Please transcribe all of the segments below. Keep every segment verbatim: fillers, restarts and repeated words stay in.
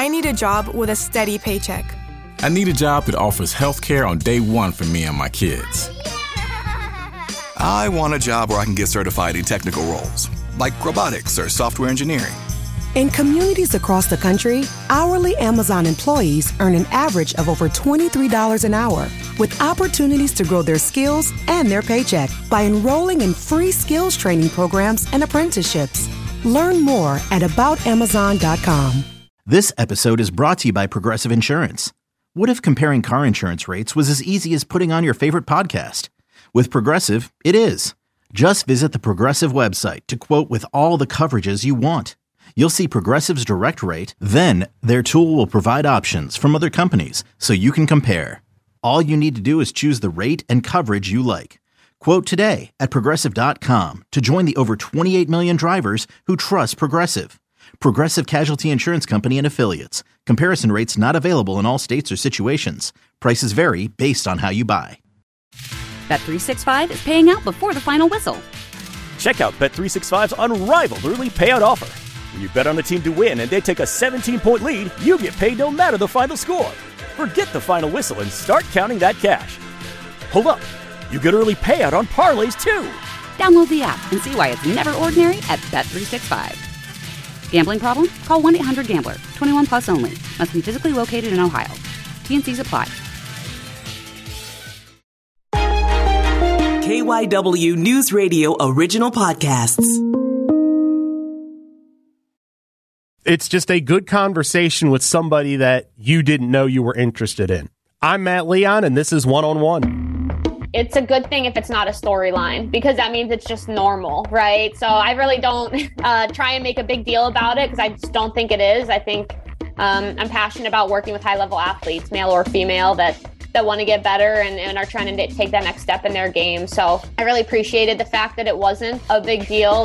I need a job with a steady paycheck. I need a job that offers health care on day one for me and my kids. I want a job where I can get certified in technical roles, like robotics or software engineering. In communities across the country, hourly Amazon employees earn an average of over twenty-three dollars an hour, with opportunities to grow their skills and their paycheck by enrolling in free skills training programs and apprenticeships. Learn more at about amazon dot com. This episode is brought to you by Progressive Insurance. What if comparing car insurance rates was as easy as putting on your favorite podcast? With Progressive, it is. Just visit the Progressive website to quote with all the coverages you want. You'll see Progressive's direct rate, then their tool will provide options from other companies so you can compare. All you need to do is choose the rate and coverage you like. Quote today at progressive dot com to join the over twenty-eight million drivers who trust Progressive. Progressive Casualty Insurance Company and Affiliates. Comparison rates not available in all states or situations. Prices vary based on how you buy. Bet three sixty-five is paying out before the final whistle. Check out Bet three sixty-five's unrivaled early payout offer. When you bet on a team to win and they take a seventeen-point lead, you get paid no matter the final score. Forget the final whistle and start counting that cash. Hold up. You get early payout on parlays, too. Download the app and see why it's never ordinary at Bet three sixty-five. Gambling problem? Call one eight hundred gambler. twenty-one plus only. Must be physically located in Ohio. T and Cs apply. K Y W News Radio original podcasts. It's just a good conversation with somebody that you didn't know you were interested in. I'm Matt Leon, and this is One on One. It's a good thing if it's not a storyline, because that means it's just normal, right? So I really don't uh, try and make a big deal about it, because I just don't think it is. I think um, I'm passionate about working with high-level athletes, male or female, that that want to get better and, and are trying to take that next step in their game. So I really appreciated the fact that it wasn't a big deal.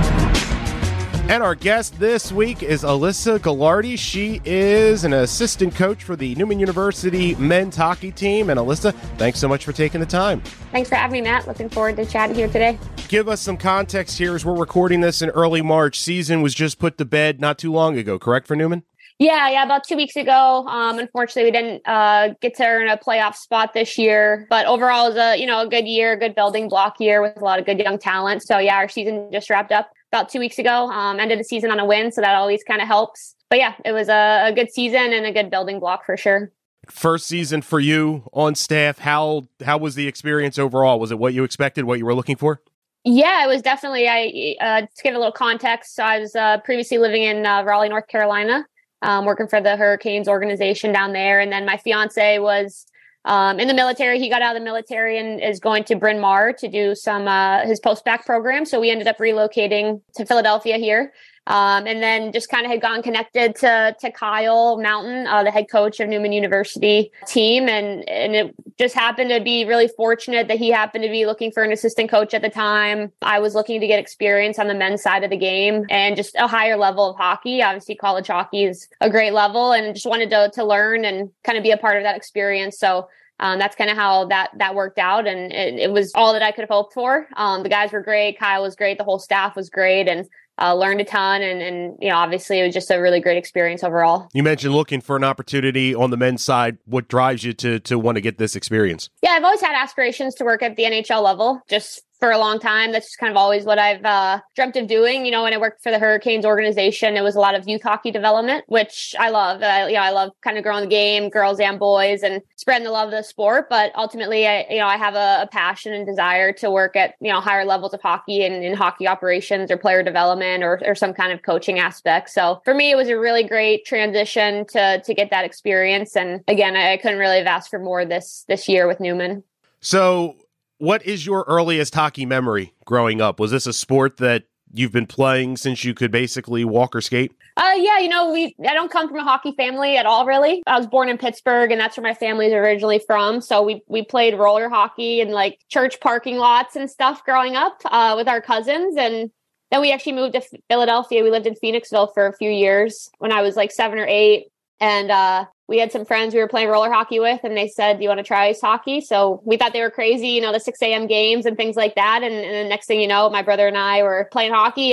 And our guest this week is Alyssa Gallardi. She is an assistant coach for the Newman University men's hockey team. And Alyssa, thanks so much for taking the time. Thanks for having me, Matt. Looking forward to chatting here today. Give us some context here as we're recording this in early March. Season was just put to bed not too long ago, correct, for Newman? Yeah, yeah, about two weeks ago. Um, unfortunately, we didn't uh, get to earn a playoff spot this year. But overall, it was a, you know, a good year, good building block year with a lot of good young talent. So, yeah, our season just wrapped up about two weeks ago. Um, ended the season on a win, so that always kind of helps. But, yeah, it was a, a good season and a good building block for sure. First season for you on staff. How how was the experience overall? Was it what you expected, what you were looking for? Yeah, it was definitely. I uh, to give a little context, so I was uh, previously living in uh, Raleigh, North Carolina. Um, working for the Hurricanes organization down there. And then my fiance was um, in the military. He got out of the military and is going to Bryn Mawr to do some uh, his post-bac program. So we ended up relocating to Philadelphia here. Um, and then just kind of had gotten connected to to Kyle Mountain, uh, the head coach of Newman University team. And, and it just happened to be really fortunate that he happened to be looking for an assistant coach at the time. I was looking to get experience on the men's side of the game and just a higher level of hockey. Obviously, college hockey is a great level, and just wanted to, to learn and kind of be a part of that experience. So Um, that's kind of how that that worked out, and it, it was all that I could have hoped for. Um, the guys were great. Kyle was great. The whole staff was great, and uh, learned a ton. And, and, you know, obviously it was just a really great experience overall. You mentioned looking for an opportunity on the men's side. What drives you to to want to get this experience? Yeah, I've always had aspirations to work at the N H L level, just for a long time. That's just kind of always what I've uh, dreamt of doing. You know, when I worked for the Hurricanes organization, it was a lot of youth hockey development, which I love. I, you know, I love kind of growing the game, girls and boys, and spreading the love of the sport. But ultimately, I, you know, I have a, a passion and desire to work at, you know, higher levels of hockey and in hockey operations or player development or, or some kind of coaching aspect. So for me, it was a really great transition to to get that experience. And again, I, I couldn't really have asked for more this this year with Newman. So what is your earliest hockey memory growing up? Was this a sport that you've been playing since you could basically walk or skate? Uh, yeah, you know, we I don't come from a hockey family at all, really. I was born in Pittsburgh, and that's where my family's originally from. So we we played roller hockey in like church parking lots and stuff growing up uh, with our cousins. And then we actually moved to Philadelphia. We lived in Phoenixville for a few years when I was like seven or eight. And uh, we had some friends we were playing roller hockey with, and they said, do you want to try ice hockey? So we thought they were crazy, you know, the six a.m. games and things like that. And, and the next thing you know, my brother and I were playing hockey, and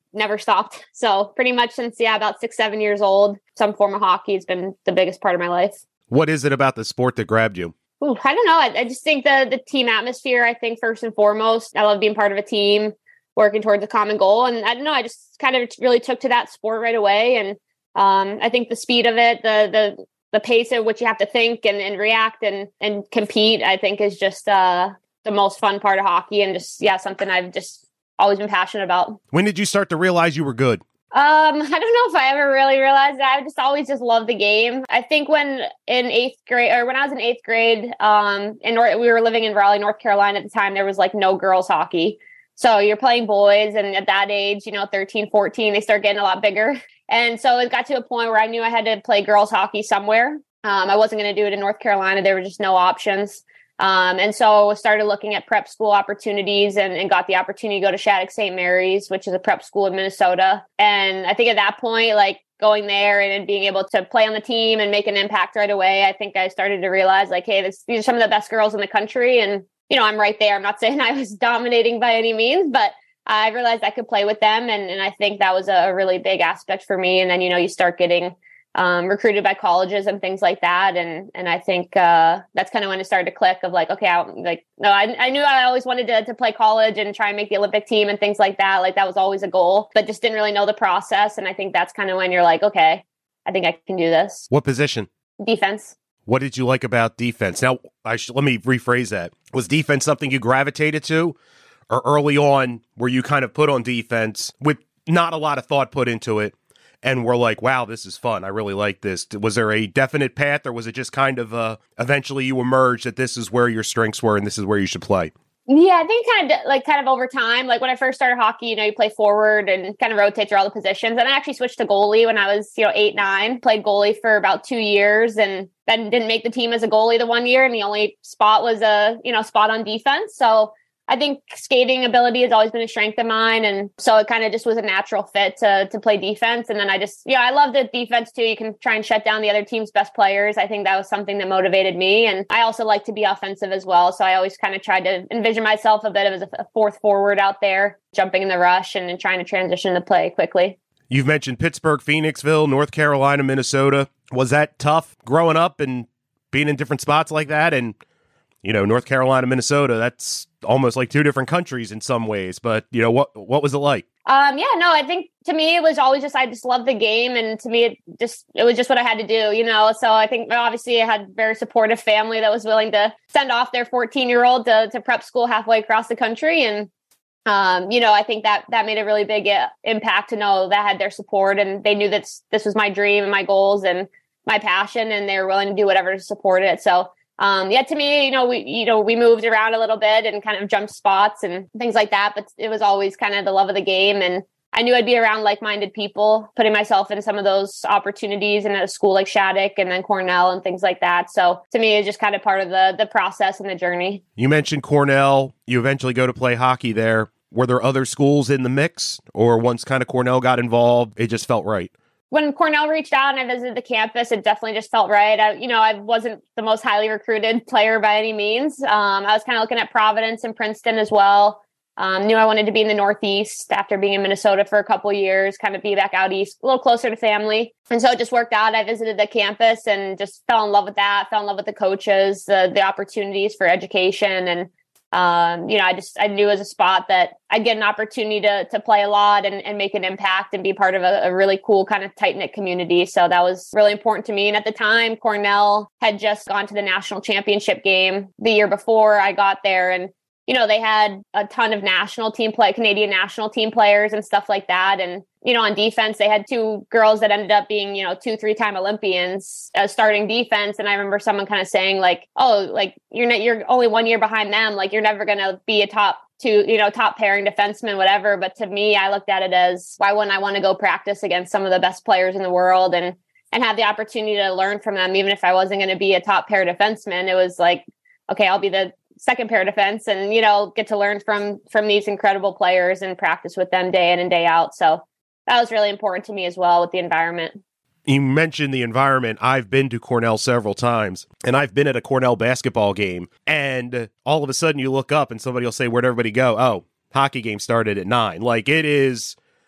never stopped. So pretty much since, yeah, about six, seven years old, some form of hockey has been the biggest part of my life. What is it about the sport that grabbed you? Ooh, I don't know. I, I just think the the team atmosphere, I think first and foremost, I love being part of a team, working towards a common goal. And I don't know, I just kind of really took to that sport right away. And um, I think the speed of it, the the the pace at which you have to think and, and react and, and compete, I think is just uh, the most fun part of hockey. And just, yeah, something I've just always been passionate about. When did you start to realize you were good? Um, I don't know if I ever really realized that. I just always just loved the game. I think when in eighth grade or when I was in eighth grade, um, in North, we were living in Raleigh, North Carolina at the time, there was like no girls hockey. So you're playing boys, and at that age, you know, thirteen, fourteen, they start getting a lot bigger. And so it got to a point where I knew I had to play girls hockey somewhere. Um, I wasn't going to do it in North Carolina. There were just no options. Um, and so I started looking at prep school opportunities and, and got the opportunity to go to Shattuck Saint Mary's, which is a prep school in Minnesota. And I think at that point, like going there and being able to play on the team and make an impact right away, I think I started to realize like, hey, this, these are some of the best girls in the country. And, you know, I'm right there. I'm not saying I was dominating by any means, but I realized I could play with them. And, and I think that was a really big aspect for me. And then, you know, you start getting Um, recruited by colleges and things like that. And and I think uh, that's kind of when it started to click of like, okay, I, like, no, I, I knew I always wanted to, to play college and try and make the Olympic team and things like that. Like that was always a goal, but just didn't really know the process. And I think that's kind of when you're like, okay, I think I can do this. What position? Defense. What did you like about defense? Now, I sh- let me rephrase that. Was defense something you gravitated to, or early on were you kind of put on defense with not a lot of thought put into it? And we're like, wow, this is fun. I really like this. Was there a definite path, or was it just kind of uh, eventually you emerged that this is where your strengths were and this is where you should play? Yeah, I think kind of like kind of over time. Like when I first started hockey, you know, you play forward and kind of rotate through all the positions. And I actually switched to goalie when I was, you know, eight, nine. Played goalie for about two years, and then didn't make the team as a goalie the one year. And the only spot was a, you know, spot on defense. So I think skating ability has always been a strength of mine. And so it kind of just was a natural fit to to play defense. And then I just, yeah, I loved the defense too. You can try and shut down the other team's best players. I think that was something that motivated me. And I also like to be offensive as well. So I always kind of tried to envision myself a bit as a fourth forward out there, jumping in the rush and, and trying to transition the play quickly. You've mentioned Pittsburgh, Phoenixville, North Carolina, Minnesota. Was that tough growing up and being in different spots like that? And, you know, North Carolina, Minnesota, that's almost like two different countries in some ways. But, you know, what what was it like? Um, yeah, no, I think to me, it was always just, I just loved the game. And to me, it just, it was just what I had to do, you know? So I think obviously I had a very supportive family that was willing to send off their fourteen year old to, to prep school halfway across the country. And, um, you know, I think that that made a really big uh, impact to know that I had their support, and they knew that this was my dream and my goals and my passion, and they were willing to do whatever to support it. So Um, yeah, to me, you know, we, you know, we moved around a little bit and kind of jumped spots and things like that, but it was always kind of the love of the game. And I knew I'd be around like-minded people, putting myself in some of those opportunities in a school like Shattuck and then Cornell and things like that. So to me, it's just kind of part of the the process and the journey. You mentioned Cornell. You eventually go to play hockey there. Were there other schools in the mix, or once kind of Cornell got involved, it just felt right? When Cornell reached out and I visited the campus, it definitely just felt right. I, you know, I wasn't the most highly recruited player by any means. Um, I was kind of looking at Providence and Princeton as well. Um, knew I wanted to be in the Northeast after being in Minnesota for a couple of years, kind of be back out East, a little closer to family. And so it just worked out. I visited the campus and just fell in love with that, fell in love with the coaches, the, the opportunities for education. And Um, you know, I just, I knew as a spot that I'd get an opportunity to to play a lot and, and make an impact and be part of a, a really cool kind of tight-knit community. So that was really important to me. And at the time, Cornell had just gone to the national championship game the year before I got there. And, you know, they had a ton of national team play, Canadian national team players and stuff like that. And, you know, on defense, they had two girls that ended up being, you know, two, three-time Olympians as starting defense. And I remember someone kind of saying like, oh, like you're not, you're only one year behind them. Like you're never going to be a top two, you know, top pairing defenseman, whatever. But to me, I looked at it as, why wouldn't I want to go practice against some of the best players in the world and, and have the opportunity to learn from them, even if I wasn't going to be a top pair defenseman. It was like, okay, I'll be the second pair defense and, you know, get to learn from, from these incredible players and practice with them day in and day out. So that was really important to me as well with the environment. You mentioned the environment. I've been to Cornell several times, and I've been at a Cornell basketball game, and all of a sudden you look up and somebody will say, where'd everybody go? Oh, hockey game started at nine. Like, it is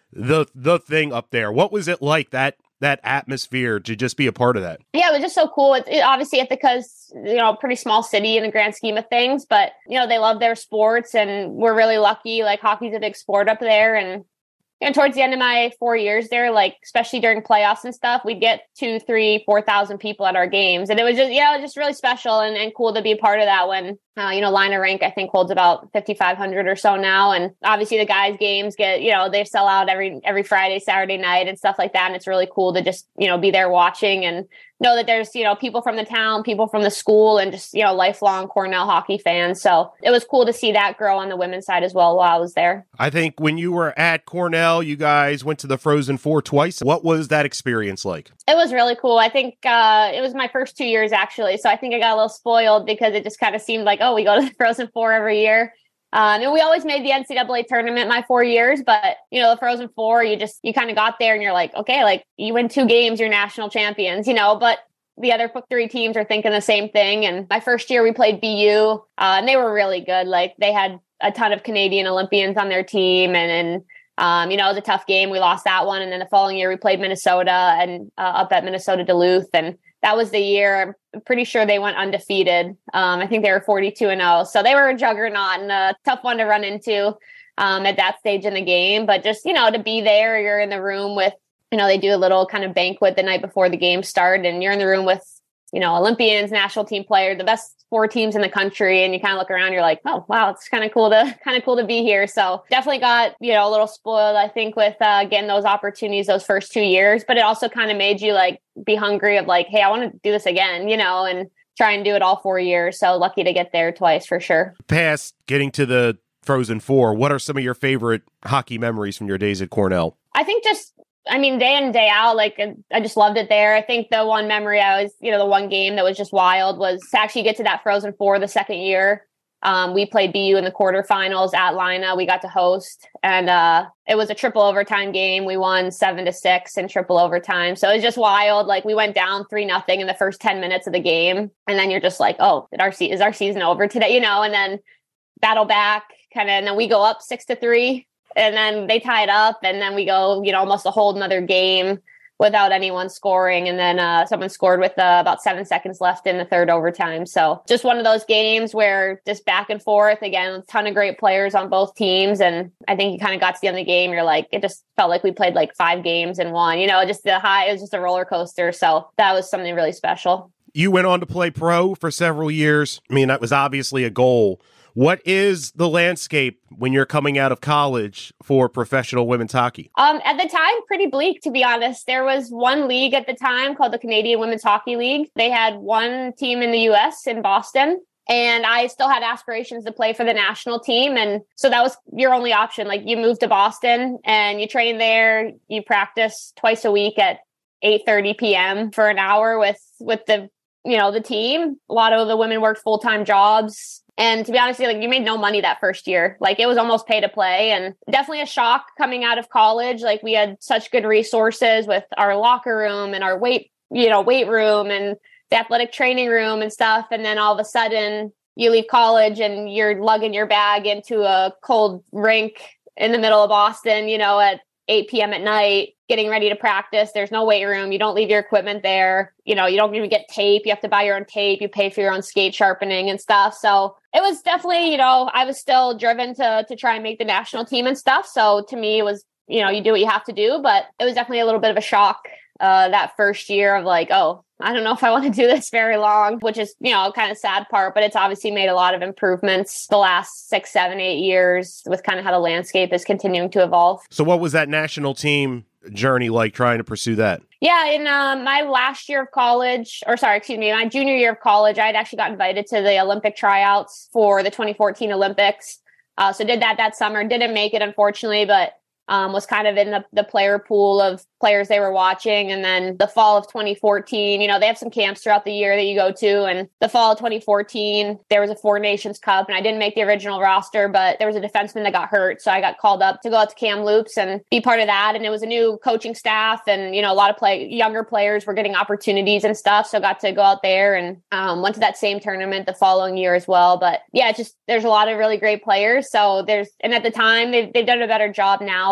the the thing up there. What was it like, that that atmosphere, to just be a part of that? Yeah, it was just so cool. It, it, obviously, Ithaca's, you know, a pretty small city in the grand scheme of things, but, you know, they love their sports, and we're really lucky. Like, hockey's a big sport up there. And, and towards the end of my four years there, like, especially during playoffs and stuff, we'd get two, three, four thousand people at our games. And it was just, yeah, it was just really special and, and cool to be a part of that when, uh, you know, Lina Rink, I think, holds about fifty-five hundred or so now. And obviously the guys' games get, you know, they sell out every, every Friday, Saturday night and stuff like that. And it's really cool to just, you know, be there watching and know that there's, you know, people from the town, people from the school, and just, you know, lifelong Cornell hockey fans. So it was cool to see that grow on the women's side as well while I was there. I think when you were at Cornell, you guys went to the Frozen Four twice. What was that experience like? It was really cool. I think uh, it was my first two years, actually. So I think I got a little spoiled because it just kind of seemed like, oh, we go to the Frozen Four every year. Um, and we always made the N C double A tournament my four years, but, you know, the Frozen Four, you just, you kind of got there and you're like, okay, like you win two games, you're national champions, you know, but the other three teams are thinking the same thing. And my first year we played B U uh, and they were really good. Like they had a ton of Canadian Olympians on their team. And, and um, you know, it was a tough game. We lost that one. And then the following year we played Minnesota and uh, up at Minnesota Duluth. And that was the year, I'm pretty sure they went undefeated. Um, I think they were forty-two and oh. So they were a juggernaut and a tough one to run into um, at that stage in the game. But just, you know, to be there, you're in the room with, you know, they do a little kind of banquet the night before the game started, and you're in the room with, you know, Olympians, national team players, the best four teams in the country. And you kind of look around, you're like, oh, wow, it's kind of cool to kind of cool to be here. So definitely got, you know, a little spoiled, I think, with uh, getting those opportunities those first two years. But it also kind of made you like be hungry of like, hey, I want to do this again, you know, and try and do it all four years. So lucky to get there twice for sure. Past getting to the Frozen Four, what are some of your favorite hockey memories from your days at Cornell? I think just, I mean, day in, day out, like I just loved it there. I think the one memory I was, you know, the one game that was just wild was to actually get to that Frozen Four the second year. Um, we played B U in the quarterfinals at Lina. We got to host, and uh, it was a triple overtime game. We won seven to six in triple overtime. So it was just wild. Like we went down three nothing in the first ten minutes of the game, and then you're just like, oh, did our se- is our season over today? You know, and then battle back, kind of, and then we go up six to three. And then they tie it up, and then we go, you know, almost a whole another game without anyone scoring. And then uh, someone scored with uh, about seven seconds left in the third overtime. So just one of those games where just back and forth, again, a ton of great players on both teams. And I think you kind of got to the end of the game. You're like, it just felt like we played like five games in one, you know, just the high, it was just a roller coaster. So that was something really special. You went on to play pro for several years. I mean, that was obviously a goal. What is the landscape when you're coming out of college for professional women's hockey? Um, at the time, pretty bleak, to be honest. There was one league at the time called the Canadian Women's Hockey League. They had one team in the U S in Boston, and I still had aspirations to play for the national team. And so that was your only option. Like you move to Boston and you train there, you practice twice a week at eight thirty p.m. for an hour with, with the, you know, the team. A lot of the women worked full-time jobs. And to be honest, like you made no money that first year. Like it was almost pay to play, and definitely a shock coming out of college. Like we had such good resources with our locker room and our weight, you know, weight room and the athletic training room and stuff. And then all of a sudden you leave college and you're lugging your bag into a cold rink in the middle of Boston, you know, at eight p.m. at night, getting ready to practice. There's no weight room. You don't leave your equipment there. You know, you don't even get tape. You have to buy your own tape. You pay for your own skate sharpening and stuff. So it was definitely, you know, I was still driven to to try and make the national team and stuff. So to me, it was, you know, you do what you have to do. But it was definitely a little bit of a shock uh, that first year of like, oh, I don't know if I want to do this very long, which is, you know, kind of sad part, but it's obviously made a lot of improvements the last six, seven, eight years with kind of how the landscape is continuing to evolve. So what was that national team journey like trying to pursue that? Yeah, in uh, my last year of college, or sorry, excuse me, my junior year of college, I had actually got invited to the Olympic tryouts for the twenty fourteen Olympics. Uh, so did that that summer. Didn't make it, unfortunately, but um, was kind of in the, the player pool of players they were watching. And then the fall of twenty fourteen, you know, they have some camps throughout the year that you go to. And the fall of twenty fourteen, there was a Four Nations Cup, and I didn't make the original roster, but there was a defenseman that got hurt. So I got called up to go out to Kamloops and be part of that. And it was a new coaching staff, and, you know, a lot of play younger players were getting opportunities and stuff. So I got to go out there and um, went to that same tournament the following year as well. But yeah, it's just, there's a lot of really great players. So there's, and at the time they've, they've done a better job now,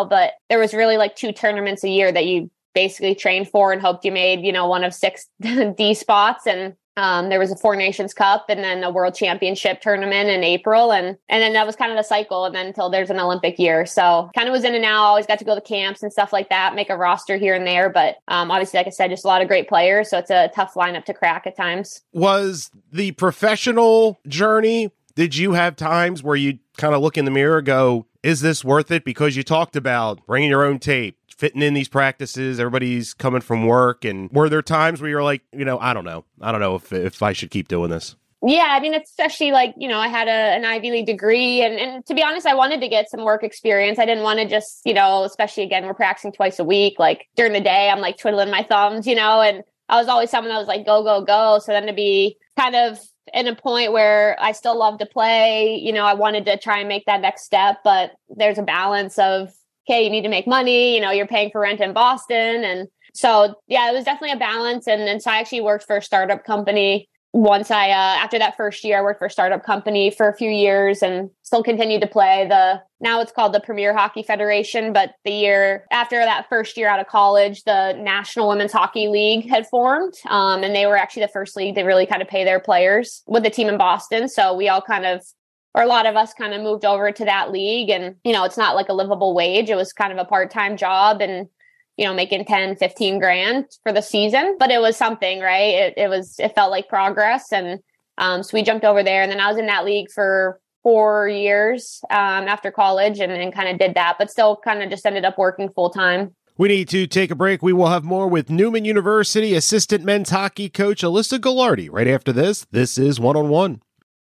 but there was really like two tournaments a year that you basically trained for and hoped you made, you know, one of six D spots. And Um, there was a Four Nations Cup and then a World Championship tournament in April. And, and then that was kind of the cycle. And then until there's an Olympic year. So kind of was in and out, always got to go to camps and stuff like that, make a roster here and there. But um, obviously, like I said, just a lot of great players. So it's a tough lineup to crack at times. Was the professional journey, did you have times where you kind of look in the mirror and go, is this worth it? Because you talked about bringing your own tape, fitting in these practices, everybody's coming from work. And were there times where you're like, you know, I don't know. I don't know if if I should keep doing this. Yeah, I mean, especially like, you know, I had a, an Ivy League degree. And, and to be honest, I wanted to get some work experience. I didn't want to just, you know, especially again, we're practicing twice a week. Like during the day, I'm like twiddling my thumbs, you know, and I was always someone that was like, go, go, go. So then to be kind of in a point where I still love to play, you know, I wanted to try and make that next step. But there's a balance of, okay, you need to make money, you know, you're paying for rent in Boston. And so, yeah, it was definitely a balance. And, and so I actually worked for a startup company. Once I, uh, after that first year, I worked for a startup company for a few years and still continued to play the, now it's called the Premier Hockey Federation. But the year after that first year out of college, the National Women's Hockey League had formed. Um, and they were actually the first league to really kind of pay their players with the team in Boston. So we all kind of, or a lot of us kind of moved over to that league. And, you know, it's not like a livable wage. It was kind of a part-time job and, you know, making ten, fifteen grand for the season, but it was something, right? It, it was, it felt like progress. And um, so we jumped over there and then I was in that league for four years um, after college and, and kind of did that, but still kind of just ended up working full time. We need to take a break. We will have more with Newman University assistant men's hockey coach Alyssa Gallardi right after this. This is One on One.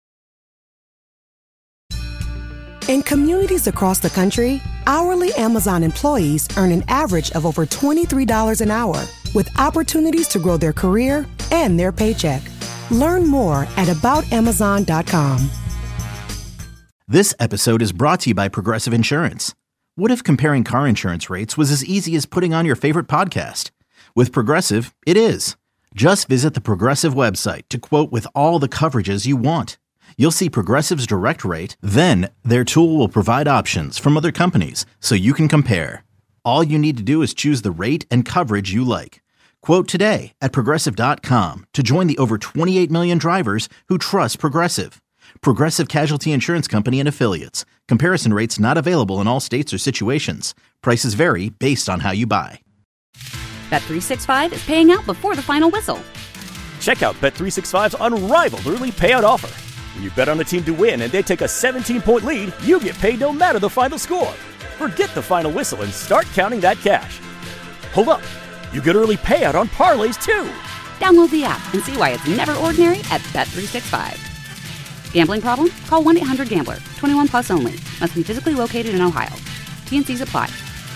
In communities across the country, hourly Amazon employees earn an average of over twenty-three dollars an hour, with opportunities to grow their career and their paycheck. Learn more at about amazon dot com. This episode is brought to you by Progressive Insurance. What if comparing car insurance rates was as easy as putting on your favorite podcast? With Progressive, it is. Just visit the Progressive website to quote with all the coverages you want. You'll see Progressive's direct rate, then their tool will provide options from other companies so you can compare. All you need to do is choose the rate and coverage you like. Quote today at progressive dot com to join the over twenty-eight million drivers who trust Progressive. Progressive Casualty Insurance Company and Affiliates. Comparison rates not available in all states or situations. Prices vary based on how you buy. Bet three sixty-five is paying out before the final whistle. Check out Bet three sixty-five's unrivaled early payout offer. When you bet on a team to win and they take a seventeen-point lead, you get paid no matter the final score. Forget the final whistle and start counting that cash. Hold up. You get early payout on parlays, too. Download the app and see why it's never ordinary at Bet three sixty-five. Gambling problem? Call one eight hundred gambler. twenty-one plus only. Must be physically located in Ohio. T and C's apply.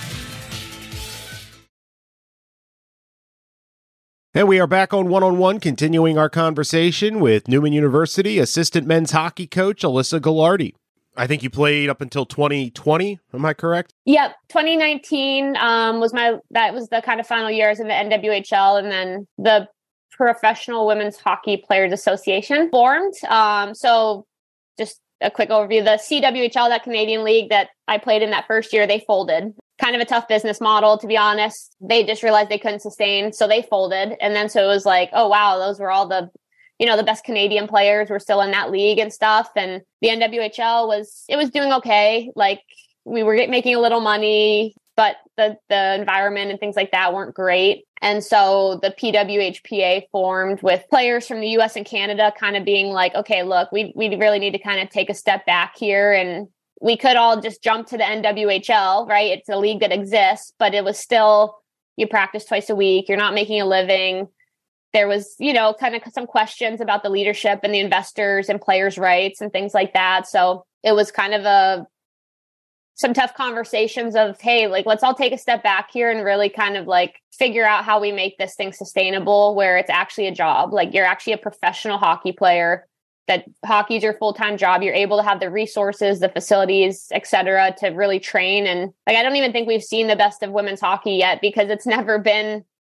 And we are back on One on One, continuing our conversation with Newman University assistant men's hockey coach Alyssa Gallardi. I think you played up until twenty twenty. Am I correct? Yep. twenty nineteen um, was my, that was the kind of final years in the N W H L. And then the Professional Women's Hockey Players Association formed. Um, so just a quick overview, the C W H L, that Canadian league that I played in that first year, they folded. Kind of a tough business model, to be honest. They just realized they couldn't sustain, so they folded. And then so it was like, oh, wow, those were all the, you know, the best Canadian players were still in that league and stuff. And the N W H L was, it was doing okay. Like we were making a little money, but the, the environment and things like that weren't great. And so the P W H P A formed with players from the U S and Canada kind of being like, okay, look, we we really need to kind of take a step back here. And we could all just jump to the N W H L, right? It's a league that exists, but it was still, you practice twice a week. You're not making a living. There was, you know, kind of some questions about the leadership and the investors and players' rights and things like that. So it was kind of a, some tough conversations of, hey, like, let's all take a step back here and really kind of like figure out how we make this thing sustainable where it's actually a job. Like you're actually a professional hockey player, that hockey is your full-time job. You're able to have the resources, the facilities, et cetera, to really train. And like, I don't even think we've seen the best of women's hockey yet because it's never been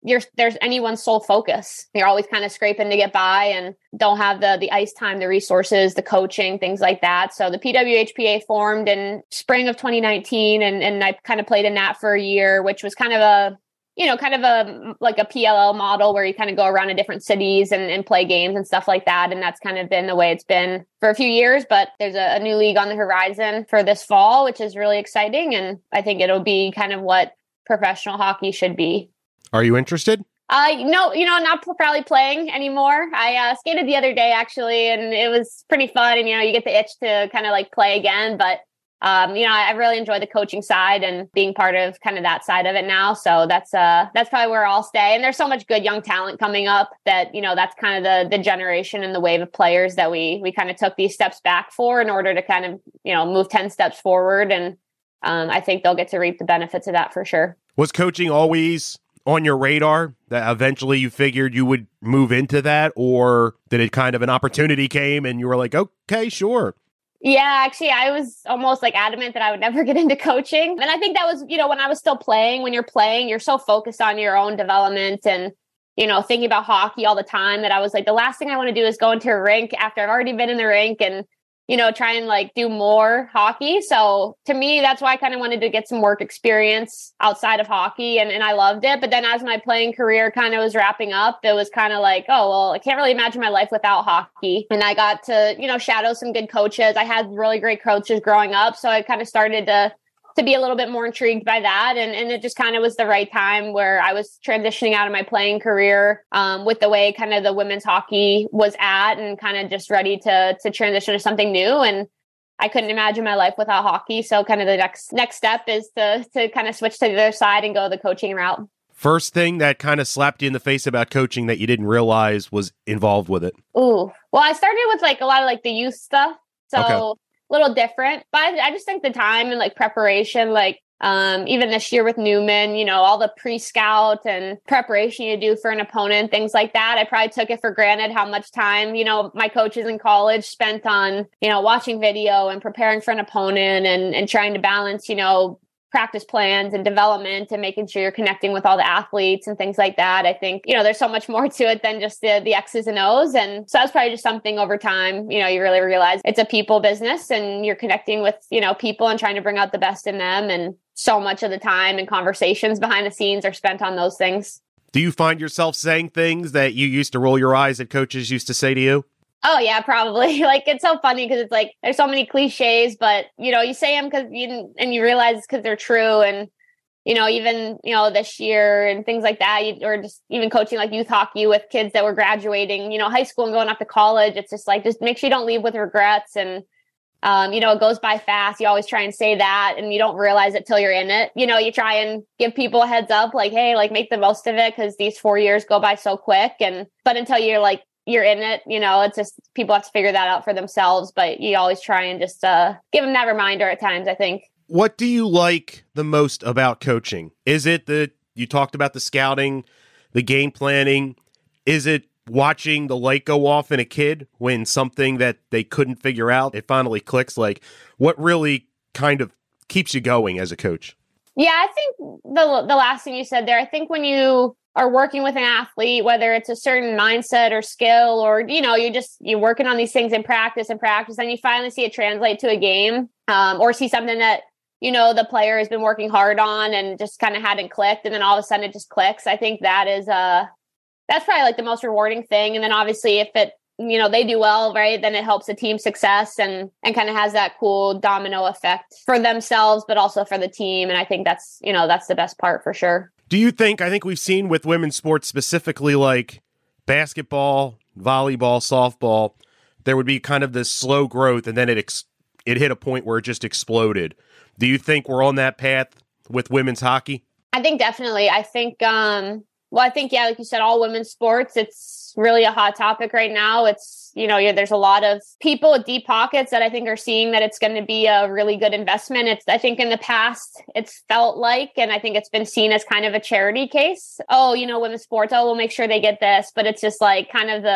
you're there's anyone's sole focus. You're always kind of scraping to get by and don't have the the ice time, the resources, the coaching, things like that. So the P W H P A formed in spring of twenty nineteen, and and I kind of played in that for a year, which was kind of a you know, kind of a like a P L L model where you kind of go around to different cities and, and play games and stuff like that. And that's kind of been the way it's been for a few years. But there's a, a new league on the horizon for this fall, which is really exciting. And I think it'll be kind of what professional hockey should be. Are you interested? Uh, no, you know, not probably playing anymore. I uh, skated the other day, actually, and it was pretty fun. And, you know, you get the itch to kind of like play again. But Um, you know, I really enjoy the coaching side and being part of kind of that side of it now. So that's uh, that's probably where I'll stay. And there's so much good young talent coming up that, you know, that's kind of the the generation and the wave of players that we we kind of took these steps back for in order to kind of, you know, move ten steps forward. And um, I think they'll get to reap the benefits of that for sure. Was coaching always on your radar that eventually you figured you would move into that? Or did it kind of an opportunity came and you were like, okay, sure? Yeah, actually, I was almost like adamant that I would never get into coaching. And I think that was, you know, when I was still playing, when you're playing, you're so focused on your own development and, you know, thinking about hockey all the time that I was like, the last thing I want to do is go into a rink after I've already been in the rink and, you know, try and like do more hockey. So to me, that's why I kind of wanted to get some work experience outside of hockey, and, and I loved it. But then as my playing career kind of was wrapping up, it was kind of like, oh, well, I can't really imagine my life without hockey. And I got to, you know, shadow some good coaches. I had really great coaches growing up. So I kind of started to to be a little bit more intrigued by that. And, and it just kind of was the right time where I was transitioning out of my playing career um, with the way kind of the women's hockey was at, and kind of just ready to to transition to something new. And I couldn't imagine my life without hockey. So kind of the next next step is to to kind of switch to the other side and go the coaching route. First thing that kind of slapped you in the face about coaching that you didn't realize was involved with it? Ooh, well, I started with like a lot of like the youth stuff. So okay. Little different, but I, I just think the time and like preparation, like um, even this year with Newman, you know, all the pre-scout and preparation you do for an opponent, things like that. I probably took it for granted how much time, you know, my coaches in college spent on, you know, watching video and preparing for an opponent and, and trying to balance, you know, practice plans and development and making sure you're connecting with all the athletes and things like that. I think, you know, there's so much more to it than just the, the X's and O's. And so that's probably just something over time, you know, you really realize it's a people business and you're connecting with, you know, people and trying to bring out the best in them. And so much of the time and conversations behind the scenes are spent on those things. Do you find yourself saying things that you used to roll your eyes that coaches used to say to you? Oh, yeah, probably. Like, it's so funny because it's like there's so many cliches, but, you know, you say them because you and you realize it's because they're true. And, you know, even, you know, this year and things like that, you, or just even coaching like youth hockey with kids that were graduating, you know, high school and going off to college. It's just like, just make sure you don't leave with regrets. And, um, you know, it goes by fast. You always try and say that and you don't realize it till you're in it. You know, you try and give people a heads up like, hey, like make the most of it because these four years go by so quick. And but until you're like, you're in it, you know, it's just people have to figure that out for themselves, but you always try and just uh, give them that reminder at times, I think. What do you like the most about coaching? Is it the, you talked about the scouting, the game planning. Is it watching the light go off in a kid when something that they couldn't figure out, it finally clicks? Like, what really kind of keeps you going as a coach? Yeah, I think the the last thing you said there, I think when you are working with an athlete, whether it's a certain mindset or skill, or, you know, you just, you're working on these things in practice and practice, and you finally see it translate to a game, um, or see something that, you know, the player has been working hard on and just kind of hadn't clicked. And then all of a sudden it just clicks. I think that is, uh, that's probably like the most rewarding thing. And then obviously if it, you know, they do well, right, then it helps the team success and, and kind of has that cool domino effect for themselves, but also for the team. And I think that's, you know, that's the best part for sure. Do you think, I think we've seen with women's sports specifically, like basketball, volleyball, softball, there would be kind of this slow growth and then it ex- it hit a point where it just exploded. Do you think we're on that path with women's hockey? I think definitely. I think, um, well, I think, yeah, like you said, all women's sports, it's really a hot topic right now. It's, you know, yeah, there's a lot of people with deep pockets that I think are seeing that it's going to be a really good investment. It's, I think in the past, it's felt like, and I think it's been seen as kind of a charity case. Oh, you know, women's sports, oh, we'll make sure they get this. But it's just like kind of the,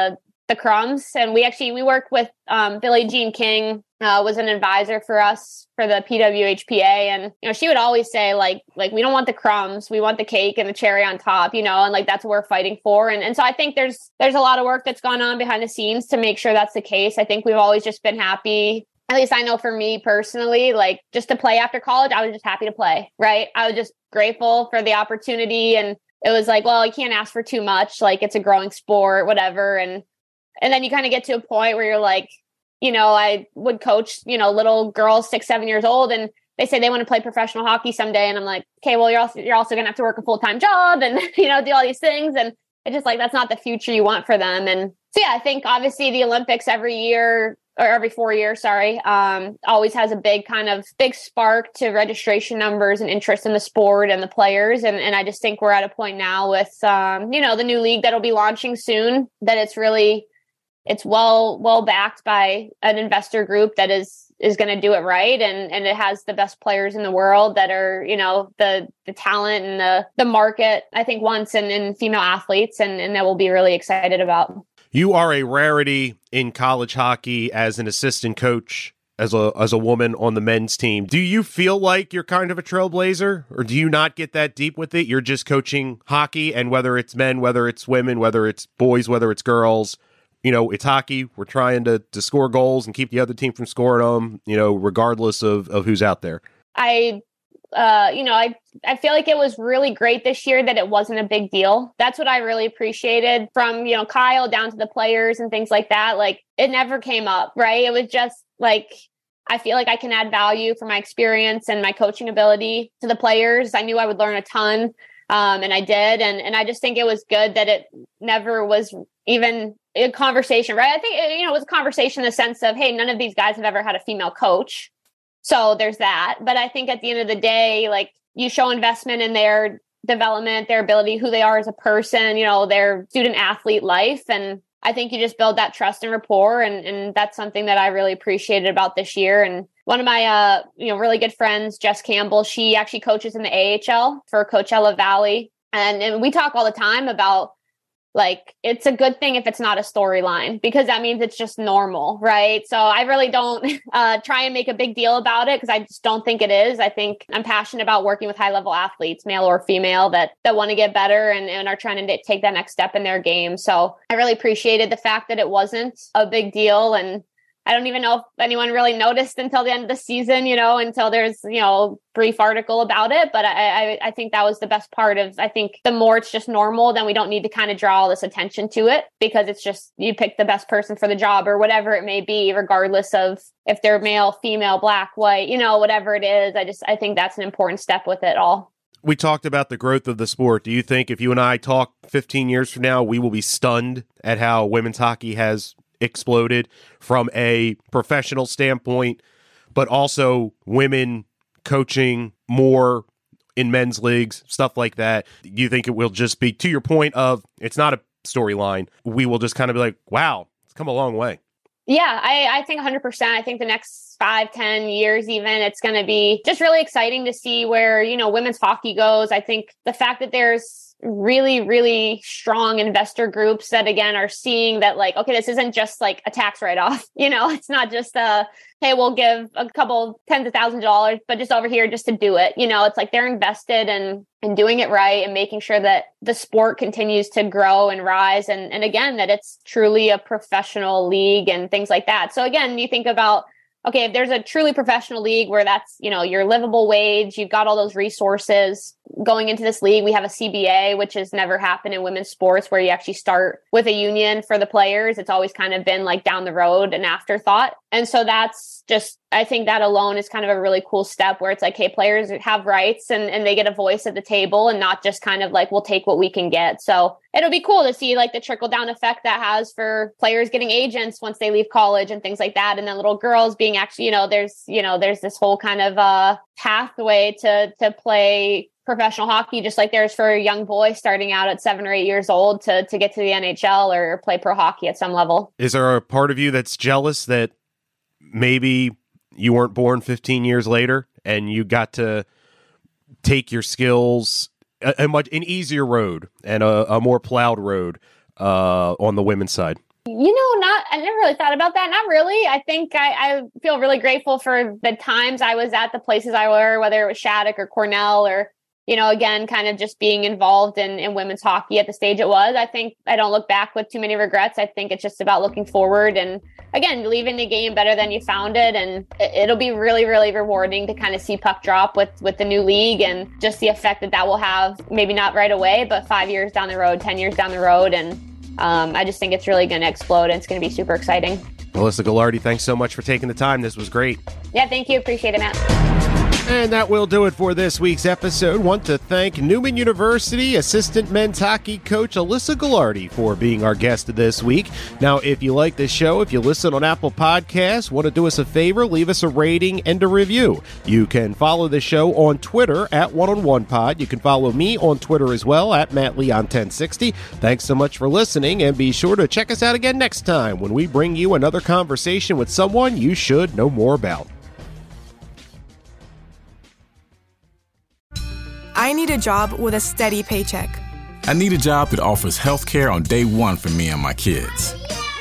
the crumbs. And we actually, we worked with um, Billie Jean King, uh, was an advisor for us for the P W H P A. And, you know, she would always say like, like, we don't want the crumbs, we want the cake and the cherry on top, you know, and like, that's what we're fighting for. And, and so I think there's, there's a lot of work that's gone on behind the scenes to make sure that's the case. I think we've always just been happy. At least I know for me personally, like just to play after college, I was just happy to play, right? I was just grateful for the opportunity. And it was like, well, you can't ask for too much. Like it's a growing sport, whatever. And, and then you kind of get to a point where you're like, you know, I would coach, you know, little girls, six, seven years old, and they say they want to play professional hockey someday. And I'm like, okay, well, you're also, you're also going to have to work a full-time job and, you know, do all these things. And it's just like, that's not the future you want for them. And so, yeah, I think obviously the Olympics every year or every four years, sorry, um, always has a big kind of big spark to registration numbers and interest in the sport and the players. And, and I just think we're at a point now with, um, you know, the new league that'll be launching soon, that it's really, it's well, well backed by an investor group that is, is going to do it right. And, and it has the best players in the world that are, you know, the, the talent and the, the market, I think once in, in female athletes, and, and that we'll be really excited about. You are a rarity in college hockey as an assistant coach, as a as a woman on the men's team. Do you feel like you're kind of a trailblazer, or do you not get that deep with it? You're just coaching hockey, and whether it's men, whether it's women, whether it's boys, whether it's girls, you know, it's hockey. We're trying to, to score goals and keep the other team from scoring them, you know, regardless of, of who's out there. I Uh, you know, I, I feel like it was really great this year that it wasn't a big deal. That's what I really appreciated from, you know, Kyle down to the players and things like that. Like it never came up, right? It was just like, I feel like I can add value for my experience and my coaching ability to the players. I knew I would learn a ton. Um, and I did. And, and I just think it was good that it never was even a conversation, right? I think, it, you know, it was a conversation in the sense of, hey, none of these guys have ever had a female coach. So there's that. But I think at the end of the day, like you show investment in their development, their ability, who they are as a person, you know, their student athlete life. And I think you just build that trust and rapport. And, and that's something that I really appreciated about this year. And one of my, uh, you know, really good friends, Jess Campbell, she actually coaches in the A H L for Coachella Valley. And, and we talk all the time about, like, it's a good thing if it's not a storyline, because that means it's just normal, right? So I really don't uh, try and make a big deal about it, because I just don't think it is. I think I'm passionate about working with high-level athletes, male or female, that that want to get better and, and are trying to take that next step in their game. So I really appreciated the fact that it wasn't a big deal. And I don't even know if anyone really noticed until the end of the season, you know, until there's, you know, brief article about it. But I, I, I think that was the best part of, I think the more it's just normal, then we don't need to kind of draw all this attention to it, because it's just, you pick the best person for the job or whatever it may be, regardless of if they're male, female, black, white, you know, whatever it is. I just, I think that's an important step with it all. We talked about the growth of the sport. Do you think if you and I talk fifteen years from now, we will be stunned at how women's hockey has exploded from a professional standpoint, but also women coaching more in men's leagues, stuff like that? Do you think it will just be, to your point of, it's not a storyline, we will just kind of be like, wow, it's come a long way? Yeah, I, I think one hundred percent. I think the next five, ten years even, it's going to be just really exciting to see where, you know, women's hockey goes. I think the fact that there's really, really strong investor groups that, again, are seeing that, like, okay, this isn't just like a tax write-off. You know, it's not just a, hey, we'll give a couple tens of thousands of dollars, but just over here just to do it. You know, it's like they're invested in, in doing it right and making sure that the sport continues to grow and rise. And, and again, that it's truly a professional league and things like that. So again, you think about, okay, if there's a truly professional league where that's, you know, your livable wage, you've got all those resources going into this league. We have a C B A, which has never happened in women's sports, where you actually start with a union for the players. It's always kind of been like down the road, an afterthought. And so that's just, I think that alone is kind of a really cool step, where it's like, hey, players have rights and, and they get a voice at the table, and not just kind of like, we'll take what we can get. So it'll be cool to see like the trickle down effect that has for players getting agents once they leave college and things like that. And then little girls being actually, you know, there's, you know, there's this whole kind of uh, pathway to, to play professional hockey, just like there's for a young boy starting out at seven or eight years old to, to get to the N H L or play pro hockey at some level. Is there a part of you that's jealous that maybe you weren't born fifteen years later and you got to take your skills a, a much an easier road and a, a more plowed road uh, on the women's side? You know, not, I never really thought about that. Not really. I think I, I feel really grateful for the times I was at the places I were, whether it was Shattuck or Cornell or, you know, again, kind of just being involved in, in women's hockey at the stage it was. I think I don't look back with too many regrets. I think it's just about looking forward and, again, leaving the game better than you found it. And it'll be really, really rewarding to kind of see puck drop with, with the new league and just the effect that that will have, maybe not right away, but five years down the road, ten years down the road. And um, I just think it's really going to explode and it's going to be super exciting. Melissa Gilardi, thanks so much for taking the time. This was great. Yeah, thank you. Appreciate it, Matt. And that will do it for this week's episode. Want to thank Newman University assistant men's hockey coach Alyssa Gilardi for being our guest this week. Now, if you like this show, if you listen on Apple Podcasts, want to do us a favor, leave us a rating and a review. You can follow the show on Twitter at one on one pod. You can follow me on Twitter as well at Matt Leon ten sixty. Thanks so much for listening, and be sure to check us out again next time when we bring you another conversation with someone you should know more about. I need a job with a steady paycheck. I need a job that offers health care on day one for me and my kids.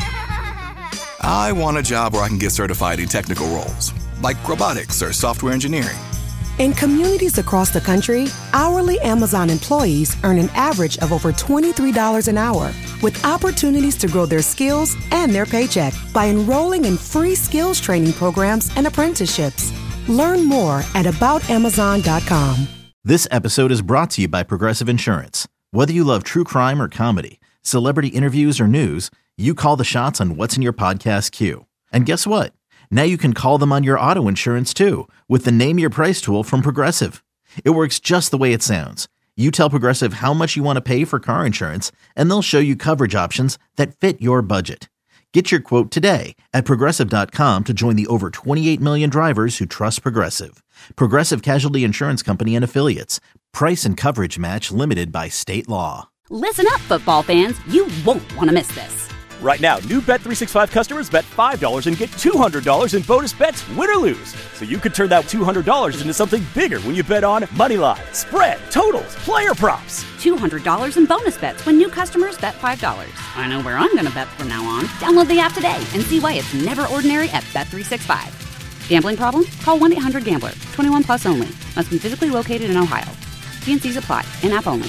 I want a job where I can get certified in technical roles, like robotics or software engineering. In communities across the country, hourly Amazon employees earn an average of over twenty-three dollars an hour, with opportunities to grow their skills and their paycheck by enrolling in free skills training programs and apprenticeships. Learn more at about amazon dot com. This episode is brought to you by Progressive Insurance. Whether you love true crime or comedy, celebrity interviews or news, you call the shots on what's in your podcast queue. And guess what? Now you can call them on your auto insurance too with the Name Your Price tool from Progressive. It works just the way it sounds. You tell Progressive how much you want to pay for car insurance, and they'll show you coverage options that fit your budget. Get your quote today at Progressive dot com to join the over twenty-eight million drivers who trust Progressive. Progressive Casualty Insurance Company and Affiliates. Price and coverage match limited by state law. Listen up, football fans. You won't want to miss this. Right now, new Bet three sixty-five customers bet five dollars and get two hundred dollars in bonus bets, win or lose. So you could turn that two hundred dollars into something bigger when you bet on money line, spread, totals, player props. two hundred dollars in bonus bets when new customers bet five dollars. I know where I'm going to bet from now on. Download the app today and see why it's never ordinary at Bet three sixty-five. Gambling problem? Call one eight hundred gambler. twenty-one plus only. Must be physically located in Ohio. T N Cs apply. In-app only.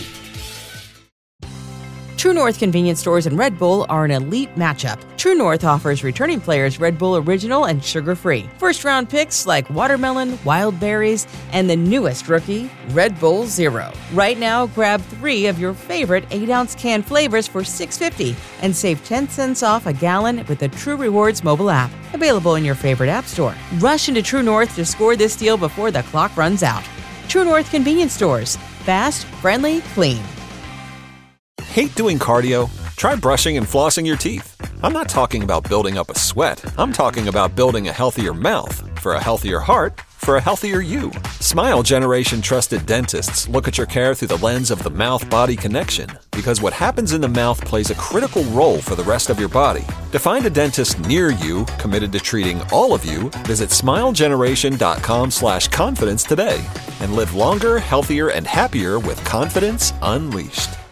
True North convenience stores and Red Bull are an elite matchup. True North offers returning players Red Bull Original and sugar-free. First-round picks like watermelon, wild berries, and the newest rookie, Red Bull Zero. Right now, grab three of your favorite eight ounce can flavors for six dollars and fifty cents and save ten cents off a gallon with the True Rewards mobile app. Available in your favorite app store. Rush into True North to score this deal before the clock runs out. True North convenience stores. Fast, friendly, clean. Hate doing cardio? Try brushing and flossing your teeth. I'm not talking about building up a sweat. I'm talking about building a healthier mouth for a healthier heart for a healthier you. Smile Generation trusted dentists look at your care through the lens of the mouth-body connection, because what happens in the mouth plays a critical role for the rest of your body. To find a dentist near you committed to treating all of you, visit smilegeneration.com slash confidence today and live longer, healthier, and happier with confidence unleashed.